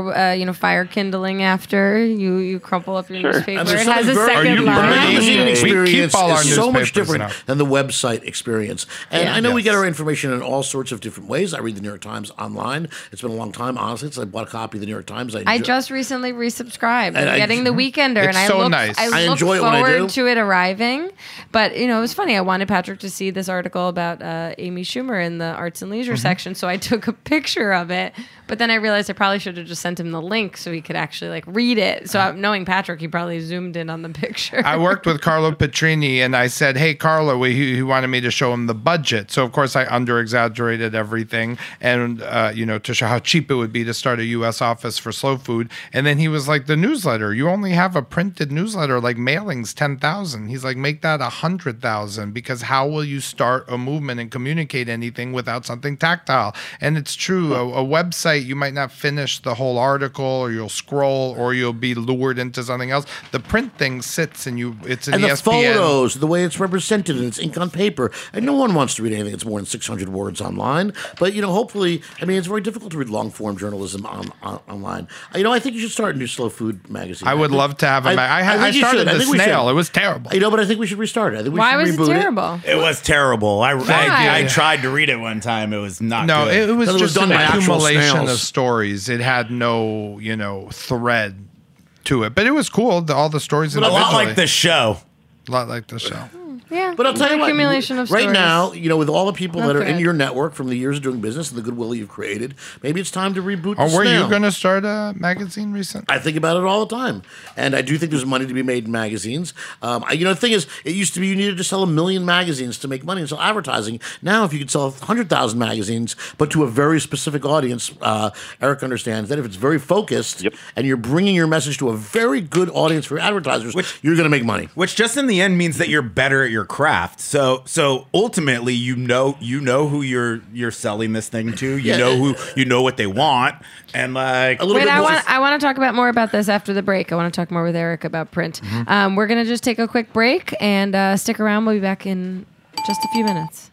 Speaker 1: fire kindling after you crumple up your newspaper.
Speaker 5: And there's
Speaker 1: It has a
Speaker 5: something
Speaker 4: Are you
Speaker 1: second
Speaker 5: The
Speaker 4: burning?
Speaker 1: line.
Speaker 5: magazine
Speaker 4: We
Speaker 5: experience
Speaker 4: keep all our
Speaker 5: is so much
Speaker 4: newspapers
Speaker 5: different
Speaker 4: now.
Speaker 5: than the website experience. And I know we
Speaker 4: Yes.
Speaker 5: get our information in all sorts of different ways. I read the New York Times online. It's been a long time, honestly, since I bought a copy of the New York Times.
Speaker 1: I just recently resubscribed.
Speaker 5: And
Speaker 1: I'm getting the Weekender,
Speaker 4: It's
Speaker 1: and
Speaker 4: so
Speaker 1: I look,
Speaker 4: nice.
Speaker 1: I
Speaker 5: I
Speaker 1: look
Speaker 5: enjoy it when I do.
Speaker 1: forward to it arriving. But it was funny. I wanted Patrick to see this article about Amy Schumer in the Arts and Leisure section, so I took a picture of it. But then I realized I probably should have just sent him the link so he could actually read it. So knowing Patrick, he probably zoomed in on the picture.
Speaker 4: I worked with Carlo Petrini, and I said, "Hey, Carlo," he wanted me to show him the budget. So of course I under-exaggerated everything, and to show how cheap it would be to start a U.S. office for Slow Food. And then he was like, "The newsletter, you only have a printed newsletter, like mailings 10,000." He's like, "Make that 100,000 because how will you start a movement and communicate anything without something tactile?" And it's true. A website, you might not finish the whole article, or you'll scroll, or you'll be lured into something else. The print thing sits, and it's an
Speaker 5: and the
Speaker 4: ESPN.
Speaker 5: photos, the way it's represented, and it's ink on paper. And no one wants to read anything that's more than 600 words online. But hopefully, it's very difficult to read long form journalism online. I think you should start a new Slow Food magazine.
Speaker 4: I would love to have a I started the Snail. It was terrible.
Speaker 5: But I think we should restart it. I think we
Speaker 1: Why
Speaker 5: should
Speaker 1: was
Speaker 5: reboot
Speaker 1: it terrible?
Speaker 6: It was terrible. I
Speaker 1: Why?
Speaker 6: tried to read it one time. It was not
Speaker 4: No,
Speaker 6: good.
Speaker 4: it was
Speaker 5: Because it was
Speaker 4: just
Speaker 5: done
Speaker 4: an
Speaker 5: by actual
Speaker 4: accumulation
Speaker 5: snails.
Speaker 4: of stories. It had no, thread to it, but it was cool. All the stories,
Speaker 6: a lot like the show.
Speaker 4: A lot like the show.
Speaker 1: Yeah,
Speaker 5: But I'll tell you what,
Speaker 1: accumulation of
Speaker 5: right
Speaker 1: stories.
Speaker 5: now, with all the people that are in
Speaker 1: Okay.
Speaker 5: your network from the years of doing business and the goodwill you've created, maybe it's time to reboot
Speaker 4: Or
Speaker 5: the
Speaker 4: were
Speaker 5: Snail.
Speaker 4: you going to start a magazine recently?
Speaker 5: I think about it all the time. And I do think there's money to be made in magazines. The thing is, it used to be you needed to sell 1 million magazines to make money and sell advertising. Now, if you could sell 100,000 magazines, but to a very specific audience, Eric understands that if it's very focused and you're bringing your message to a very good audience for advertisers, you're going to make money.
Speaker 6: Which just in the end means that you're better at your craft. So ultimately, you know who you're selling this thing to. You know what they want, and
Speaker 1: Wait, I want to talk about more about this after the break. I want to talk more with Eric about print. We're going to just take a quick break and stick around. We'll be back in just a few minutes.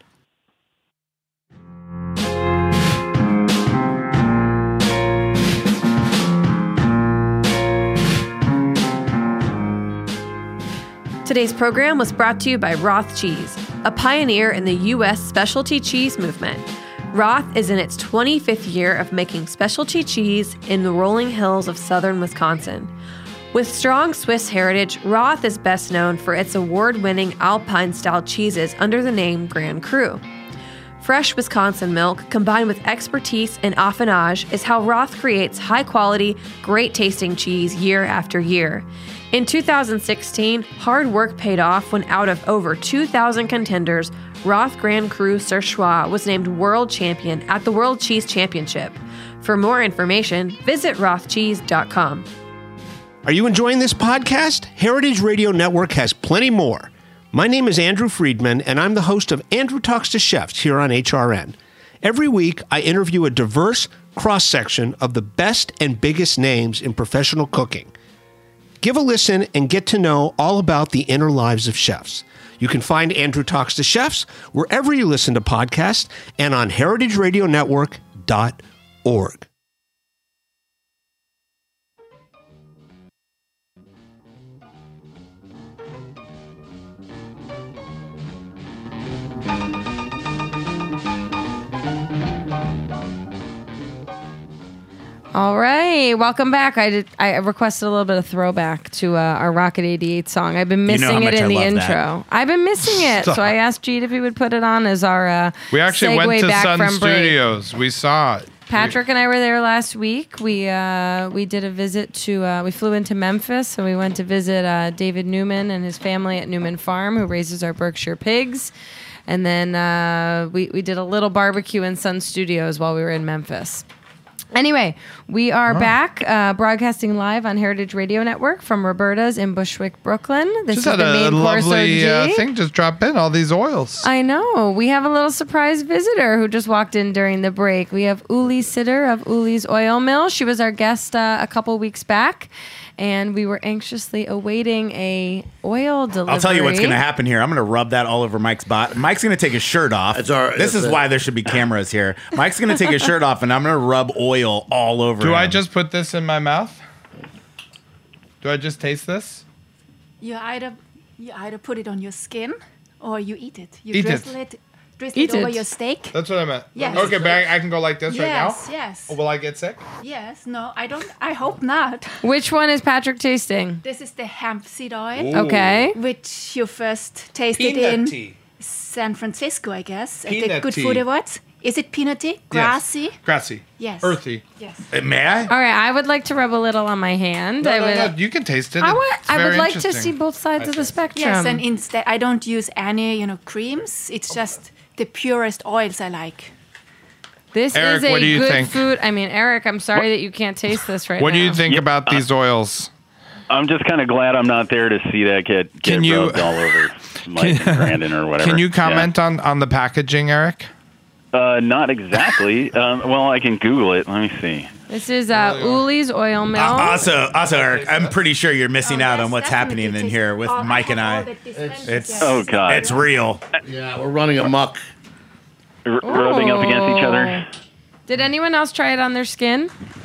Speaker 8: Today's program was brought to you by Roth Cheese, a pioneer in the U.S. specialty cheese movement.
Speaker 9: Roth is in its 25th year of making specialty cheese in the rolling hills of southern Wisconsin. With strong Swiss heritage, Roth is best known for its award-winning Alpine-style cheeses under the name Grand Cru. Fresh Wisconsin milk combined with expertise in affinage is how Roth creates high-quality, great-tasting cheese year after year. In 2016, hard work paid off when out of over 2,000 contenders, Roth Grand Cru Surchoix was named world champion at the World Cheese Championship. For more information, visit rothcheese.com.
Speaker 10: Are you enjoying this podcast? Heritage Radio Network has plenty more. My name is Andrew Friedman, and I'm the host of Andrew Talks to Chefs here on HRN. Every week, I interview a diverse cross-section of the best and biggest names in professional cooking. Give a listen and get to know all about the inner lives of chefs. You can find Andrew Talks to Chefs wherever you listen to podcasts and on heritageradionetwork.org.
Speaker 1: All right, welcome back. I requested a little bit of throwback to our Rocket 88 song. I've been missing it in the intro.
Speaker 6: That.
Speaker 1: I've been missing it, so I asked Jeet if he would put it on as our
Speaker 4: we actually
Speaker 1: segue
Speaker 4: went to
Speaker 1: back
Speaker 4: Sun
Speaker 1: from
Speaker 4: Studios. We saw it.
Speaker 1: Patrick and I were there last week. We did a visit to. We flew into Memphis, and we went to visit David Newman and his family at Newman Farm, who raises our Berkshire pigs. And then we did a little barbecue in Sun Studios while we were in Memphis. Anyway, we are back broadcasting live on Heritage Radio Network from Roberta's in Bushwick, Brooklyn. This
Speaker 4: Just
Speaker 1: is the
Speaker 4: had
Speaker 1: main
Speaker 4: a
Speaker 1: course
Speaker 4: lovely
Speaker 1: OG.
Speaker 4: thing just drop in, all these oils.
Speaker 1: I know. We have a little surprise visitor who just walked in during the break. We have Uli Sitter of Uli's Oil Mill. She was our guest a couple weeks back, and we were anxiously awaiting a oil delivery.
Speaker 6: I'll tell you what's going to happen here. I'm going to rub that all over Mike's bot. Mike's going to take his shirt off. This is why there should be cameras here. Mike's going to take his shirt off, and I'm going to rub oil all over
Speaker 4: Do
Speaker 6: him.
Speaker 4: I just put this in my mouth? Do I just taste this?
Speaker 11: You either put it on your skin or you eat it. You
Speaker 4: Eat
Speaker 11: drizzle
Speaker 4: it.
Speaker 11: it over your steak.
Speaker 4: That's what I meant.
Speaker 11: Yes.
Speaker 4: Okay, but I can go like this right now?
Speaker 11: Yes.
Speaker 4: Oh, will I get sick?
Speaker 11: Yes. No, I don't. I hope not.
Speaker 1: Which one is Patrick tasting?
Speaker 11: This is the hemp seed oil.
Speaker 1: Ooh. Okay.
Speaker 11: Which you first tasted in San Francisco, I guess, at the Good Food Awards. Is it peanutty? Grassy?
Speaker 4: Yes. Grassy.
Speaker 11: Yes.
Speaker 4: Earthy.
Speaker 11: Yes.
Speaker 6: May I?
Speaker 1: All right, I would like to rub a little on my hand.
Speaker 4: No, you can taste it.
Speaker 1: I
Speaker 4: It's
Speaker 1: would
Speaker 4: very
Speaker 1: like to
Speaker 4: interesting.
Speaker 1: see both sides of the spectrum.
Speaker 11: Yes, and instead I don't use any, creams. It's just the purest oils I like.
Speaker 1: This
Speaker 4: Eric,
Speaker 1: is a
Speaker 4: what do you
Speaker 1: good
Speaker 4: think?
Speaker 1: food. I mean, Eric, I'm sorry that you can't taste this right
Speaker 4: What
Speaker 1: now.
Speaker 4: do you think about these oils?
Speaker 7: I'm just kind of glad I'm not there to see that get rubbed all over Mike and Brandon or whatever.
Speaker 4: Can you comment on the packaging, Eric?
Speaker 7: Not exactly. Well, I can Google it. Let me see.
Speaker 1: This is Uli's Oil Mill.
Speaker 6: Also, Eric, I'm pretty sure you're missing out on what's happening in here with Mike and I.
Speaker 7: Oh God,
Speaker 6: it's real.
Speaker 5: Yeah, we're running amok.
Speaker 7: Rubbing up against each other.
Speaker 1: Did anyone else try it on their skin?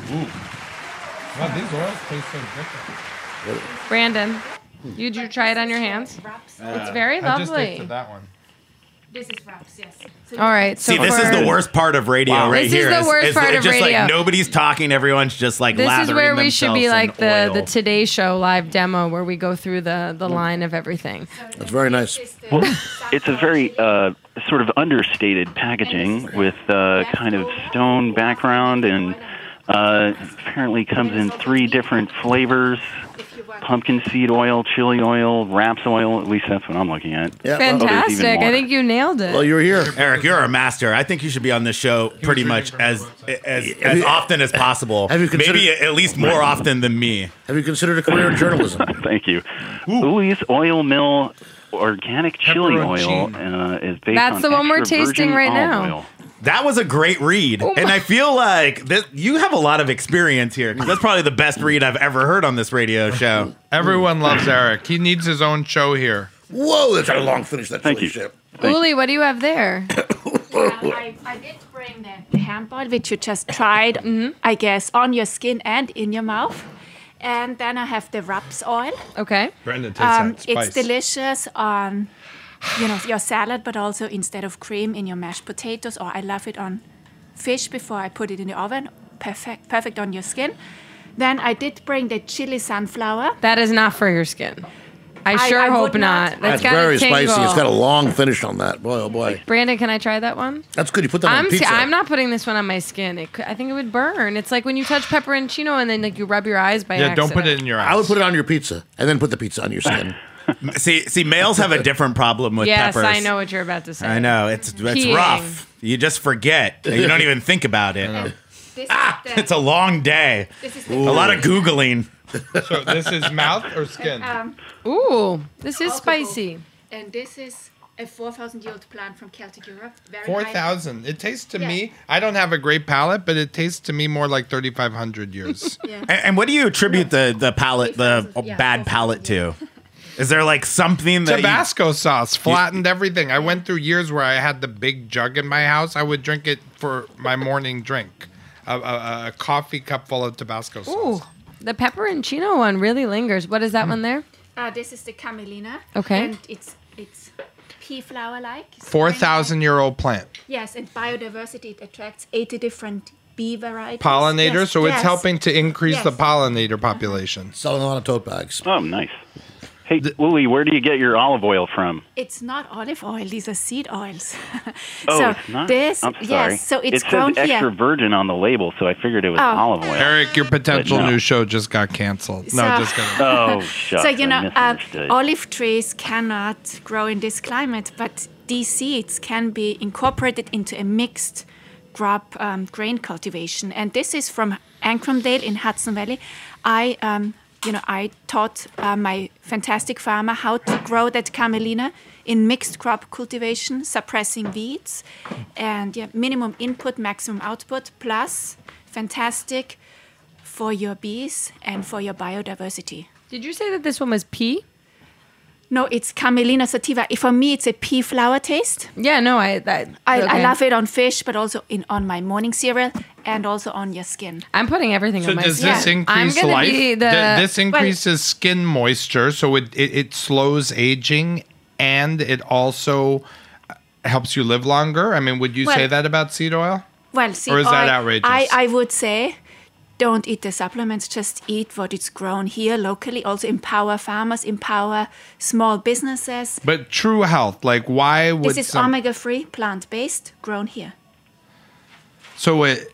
Speaker 4: Wow, these oils taste so different.
Speaker 1: Brandon, did you try it on your hands? It's very
Speaker 4: I just
Speaker 1: lovely.
Speaker 4: tasted that one.
Speaker 11: This is wraps, yes. So
Speaker 1: All right. So
Speaker 6: See, this is the worst part of radio right
Speaker 1: This
Speaker 6: here.
Speaker 1: is the worst part of
Speaker 6: just
Speaker 1: radio.
Speaker 6: like nobody's talking, everyone's just like
Speaker 1: This
Speaker 6: lathering
Speaker 1: is where we should be
Speaker 6: themselves
Speaker 1: like
Speaker 6: in
Speaker 1: the
Speaker 6: oil.
Speaker 1: Today Show live demo where we go through the line of everything.
Speaker 5: That's very nice.
Speaker 7: Well, it's a very sort of understated packaging with kind of stone background, and apparently comes in 3 different flavors: pumpkin seed oil, chili oil, raps oil. At least that's what I'm looking at.
Speaker 5: Yeah,
Speaker 1: Fantastic. I think you nailed it.
Speaker 5: Well, you're here,
Speaker 6: Eric. You're a master. I think you should be on this show pretty much as often as possible.
Speaker 5: Have you considered-
Speaker 6: Maybe at least more often than me.
Speaker 5: Have you considered a career in journalism?
Speaker 7: Thank you. Uli's Oil Mill organic chili oil is based
Speaker 1: That's
Speaker 7: on
Speaker 1: the one we're
Speaker 7: extra
Speaker 1: tasting
Speaker 7: virgin
Speaker 1: right
Speaker 7: olive
Speaker 1: now.
Speaker 7: oil.
Speaker 6: That was a great read, and I feel like you have a lot of experience here. 'Cause that's probably the best read I've ever heard on this radio show.
Speaker 4: Everyone loves Eric. He needs his own show here.
Speaker 5: Whoa, that's a long finish. That
Speaker 7: Thank
Speaker 5: chili
Speaker 7: you.
Speaker 5: ship.
Speaker 1: Uli, what do you have there?
Speaker 11: I did bring the hemp oil, which you just tried, I guess, on your skin and in your mouth. And then I have the raps oil.
Speaker 1: Okay.
Speaker 4: Brenda tastes that spice.
Speaker 11: It's delicious on, your salad, but also instead of cream in your mashed potatoes. Or I love it on fish before I put it in the oven. Perfect on your skin. Then I did bring the chili sunflower.
Speaker 1: That is not for your skin. I sure hope not.
Speaker 5: That's very spicy. It's got a long finish on that. Boy, oh boy.
Speaker 1: Brandon, can I try that one?
Speaker 5: That's good. You put that on pizza.
Speaker 1: I'm not putting this one on my skin. I think it would burn. It's like when you touch pepperoncino and then like you rub your eyes by accident.
Speaker 4: Don't put it in your eyes.
Speaker 5: I would put it on your pizza and then put the pizza on your skin.
Speaker 6: See, males have a different problem with peppers.
Speaker 1: Yes, I know what you're about to say.
Speaker 6: I know. It's rough. You just forget. You don't even think about it. It's a long day. A lot of Googling.
Speaker 4: So this is mouth or skin?
Speaker 1: Ooh, this is spicy.
Speaker 11: And this is a 4,000-year-old plant from Celtic Europe.
Speaker 4: 4,000. It tastes to me, I don't have a great palate, but it tastes to me more like 3,500 years.
Speaker 6: And what do you attribute the bad palate to? Is there like something that
Speaker 4: Tabasco sauce flattened everything. I went through years where I had the big jug in my house. I would drink it for my morning drink. A coffee cup full of Tabasco sauce.
Speaker 1: Ooh, the pepperoncino one really lingers. What is that one there?
Speaker 11: This is the camelina.
Speaker 1: Okay.
Speaker 11: And it's pea flower-like.
Speaker 4: 4,000-year-old plant.
Speaker 11: Yes, and biodiversity, it attracts 80 different bee varieties.
Speaker 4: Pollinators,
Speaker 11: yes,
Speaker 4: so it's helping to increase the pollinator population.
Speaker 5: Selling a lot of tote bags.
Speaker 7: Oh, nice. Hey, Uli, where do you get your olive oil from?
Speaker 11: It's not olive oil; these are seed oils.
Speaker 7: So it's not? I'm sorry.
Speaker 11: Yes, so it's grown
Speaker 7: here. It says extra virgin on the label, so I figured it was olive oil.
Speaker 4: Eric, your potential new show just got canceled. No, just kidding.
Speaker 7: Oh, shucks.
Speaker 11: So, you know, olive trees cannot grow in this climate, but these seeds can be incorporated into a mixed crop grain cultivation. And this is from Ancrumdale in Hudson Valley. I taught my fantastic farmer how to grow that camelina in mixed crop cultivation, suppressing weeds, and minimum input, maximum output, plus fantastic for your bees and for your biodiversity.
Speaker 1: Did you say that this one was pea?
Speaker 11: No, it's Camelina sativa. For me, it's a pea flower taste.
Speaker 1: Yeah, no, I
Speaker 11: love it on fish, but also on my morning cereal and also on your skin.
Speaker 1: I'm putting everything on my skin.
Speaker 4: So does this increase life? This increases skin moisture, so it slows aging, and it also helps you live longer. I mean, would you say that about seed oil?
Speaker 11: Well, seed
Speaker 4: oil. Or is that outrageous?
Speaker 11: I would say, don't eat the supplements, just eat what is grown here locally. Also empower farmers, empower small businesses.
Speaker 4: But true health, like why would
Speaker 11: this is omega-free, plant-based, grown here.
Speaker 4: So it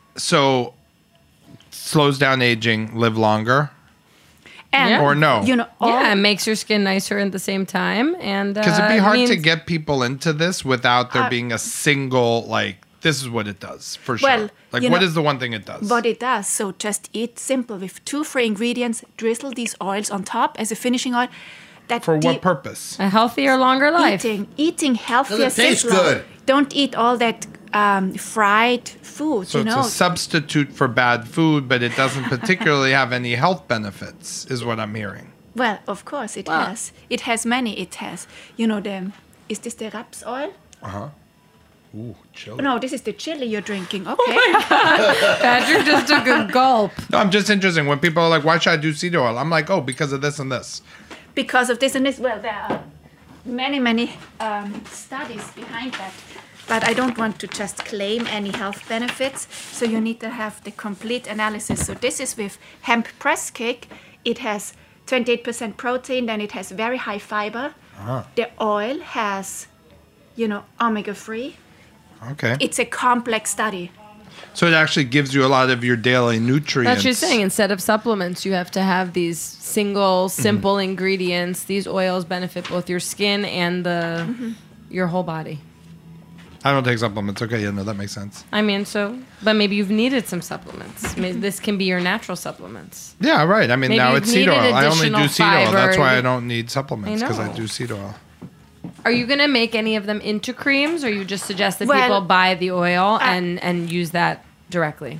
Speaker 4: slows down aging, live longer?
Speaker 11: And,
Speaker 4: or no?
Speaker 11: You know,
Speaker 1: it makes your skin nicer at the same time. And
Speaker 4: because it'd be hard to get people into this without there being a single, like, this is what it does, for sure.
Speaker 11: Well,
Speaker 4: like, what is the one thing it does?
Speaker 11: What it does, so just eat simple with 2 free ingredients, drizzle these oils on top as a finishing oil.
Speaker 4: For what purpose?
Speaker 1: A healthier, longer life.
Speaker 11: Eating healthier.
Speaker 5: Does it taste good?
Speaker 11: Don't eat all that fried food,
Speaker 4: so it's a substitute for bad food, but it doesn't particularly have any health benefits, is what I'm hearing.
Speaker 11: Well, of course it has. It has many. It has, is this the raps oil?
Speaker 4: Uh-huh. Ooh, chili.
Speaker 11: No, this is the chili you're drinking. Okay.
Speaker 1: Oh my God. Patrick just took a gulp.
Speaker 4: No, I'm just interested. When people are like, why should I do seed oil? I'm like, oh, because of this and this.
Speaker 11: Because of this and this. Well, there are many studies behind that. But I don't want to just claim any health benefits. So you need to have the complete analysis. So this is with hemp press cake. It has 28% protein. Then it has very high fiber. Uh-huh. The oil has, omega-3.
Speaker 4: Okay.
Speaker 11: It's a complex study.
Speaker 4: So it actually gives you a lot of your daily nutrients.
Speaker 1: That's what you're saying. Instead of supplements, you have to have these single, simple ingredients. These oils benefit both your skin and your whole body.
Speaker 4: I don't take supplements. Okay, yeah, no, that makes sense.
Speaker 1: I mean, but maybe you've needed some supplements. Maybe this can be your natural supplements.
Speaker 4: Yeah, right. I mean,
Speaker 1: maybe
Speaker 4: now it's seed oil. I only do seed oil. That's why I
Speaker 1: don't
Speaker 4: don't need supplements, because I do seed oil.
Speaker 1: Are you going to make any of them into creams, or you just suggest that people buy the oil and use that directly?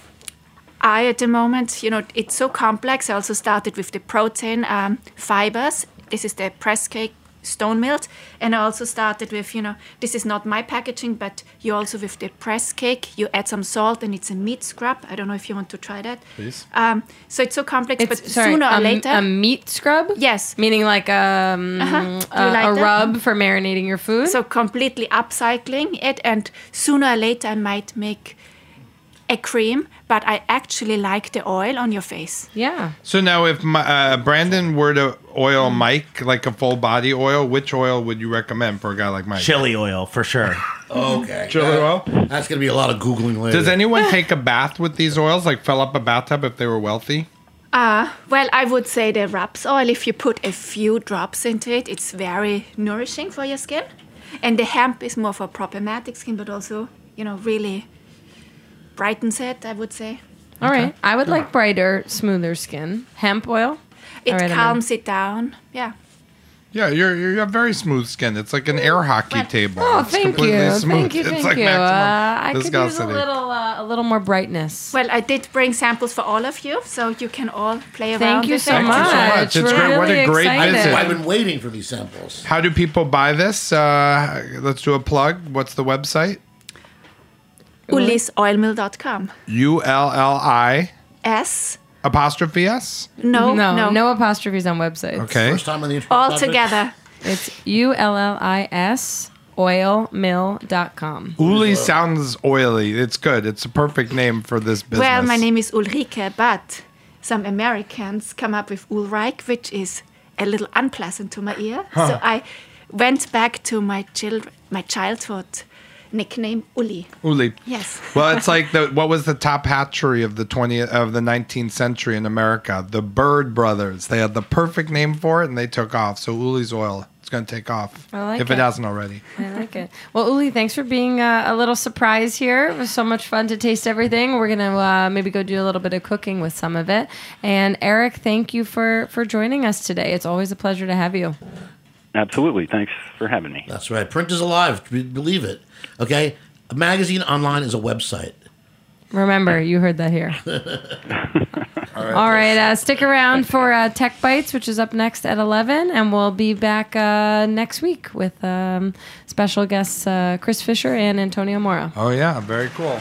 Speaker 11: At the moment, it's so complex. I also started with the protein fibers. This is the press cake stone milled. And I also started with, this is not my packaging, but you also with the press cake, you add some salt and it's a meat scrub. I don't know if you want to try that.
Speaker 4: Please.
Speaker 11: So it's so complex, but sooner or later.
Speaker 1: A meat scrub?
Speaker 11: Yes.
Speaker 1: Meaning like a rub for marinating your food?
Speaker 11: So completely upcycling it, and sooner or later I might make a cream, but I actually like the oil on your face.
Speaker 1: Yeah.
Speaker 4: So now if Brandon were to oil Mike, like a full body oil, which oil would you recommend for a guy like Mike?
Speaker 6: Chili oil, for sure.
Speaker 5: Okay.
Speaker 4: Chili oil?
Speaker 5: That's going to be a lot of Googling later.
Speaker 4: Does anyone take a bath with these oils, like fill up a bathtub if they were wealthy?
Speaker 11: Well, I would say the raps oil, if you put a few drops into it, it's very nourishing for your skin. And the hemp is more for problematic skin, but also, really brightens it, I would say.
Speaker 1: All right. I would like brighter, smoother skin. Hemp oil?
Speaker 11: It calms it down. Yeah.
Speaker 4: Yeah, you have very smooth skin. It's like an air hockey table.
Speaker 1: Oh,
Speaker 4: it's
Speaker 1: thank you. Thank you.
Speaker 4: It's like maximum
Speaker 1: I could use
Speaker 4: viscosity.
Speaker 1: a little more brightness.
Speaker 11: Well, I did bring samples for all of you, so you can all play around.
Speaker 1: Thank you
Speaker 11: with
Speaker 1: so
Speaker 11: it.
Speaker 1: much.
Speaker 4: It's great. What a great visit.
Speaker 5: I've been waiting for these samples.
Speaker 4: How do people buy this? Let's do a plug. What's the website?
Speaker 11: UllisOilmill.com.
Speaker 4: ULLI
Speaker 11: S.
Speaker 4: apostrophe S?
Speaker 1: No apostrophes on websites.
Speaker 4: Okay.
Speaker 5: First time on the intro.
Speaker 11: All together.
Speaker 1: It's ULLIS oilmill.com.
Speaker 4: Uli sounds oily. It's good. It's a perfect name for this business.
Speaker 11: Well, my name is Ulrike, but some Americans come up with Ulrike, which is a little unpleasant to my ear.
Speaker 4: Huh.
Speaker 11: So I went back to my childhood nickname, Uli.
Speaker 4: Uli.
Speaker 11: Yes.
Speaker 4: Well, it's like what was the top hatchery of the 19th century in America? The Bird Brothers. They had the perfect name for it, and they took off. So Uli's oil. It's going to take off.
Speaker 1: I like
Speaker 4: if it hasn't already.
Speaker 1: I like it. Well, Uli, thanks for being a little surprise here. It was so much fun to taste everything. We're going to maybe go do a little bit of cooking with some of it. And Eric, thank you for joining us today. It's always a pleasure to have you.
Speaker 7: Absolutely. Thanks for having me.
Speaker 5: That's right. Print is alive. Believe it. Okay? A magazine online is a website.
Speaker 1: Remember, you heard that here. All right. Stick around for Tech Bites, which is up next at 11. And we'll be back next week with special guests Chris Fisher and Antonio Mora.
Speaker 4: Oh, yeah. Very cool.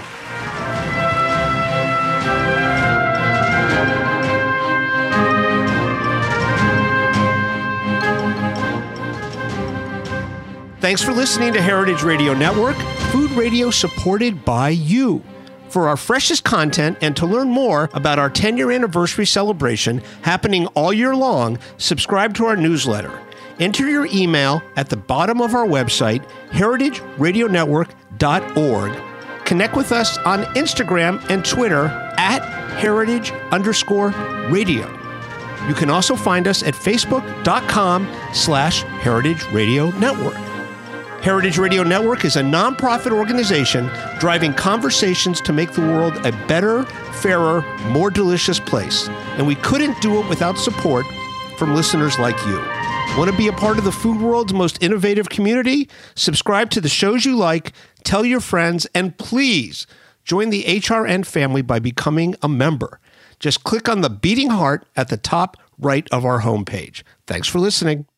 Speaker 10: Thanks for listening to Heritage Radio Network, food radio supported by you. For our freshest content and to learn more about our 10-year anniversary celebration happening all year long, subscribe to our newsletter. Enter your email at the bottom of our website, heritageradionetwork.org. Connect with us on Instagram and Twitter at @heritage_radio. You can also find us at facebook.com/Heritage Radio Network. Heritage Radio Network is a nonprofit organization driving conversations to make the world a better, fairer, more delicious place. And we couldn't do it without support from listeners like you. Want to be a part of the food world's most innovative community? Subscribe to the shows you like, tell your friends, and please join the HRN family by becoming a member. Just click on the beating heart at the top right of our homepage. Thanks for listening.